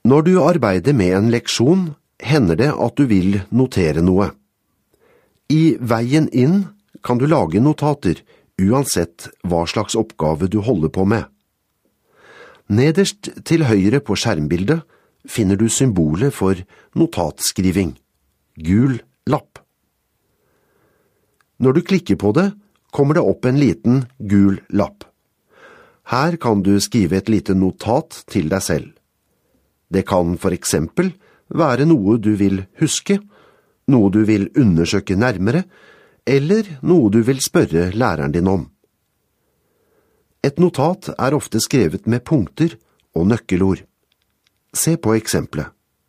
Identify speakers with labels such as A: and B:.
A: Når du arbeider med en leksjon, hender det at du vil notere noe. I veien inn kan du lage notater, uansett hva slags oppgave du holder på med. Nederst til høyre på skjermbildet finner du symbolet for notatskriving, gul lapp. Når du klikker på det, kommer det opp en liten gul lapp. Her kan du skrive et lite notat til deg selv. Det kan for eksempel være noe du vil huske, noe du vil undersøke nærmere, eller noe du vil spørre læreren din om. Et notat er ofte skrevet med punkter og nøkkelord. Se på eksempelet.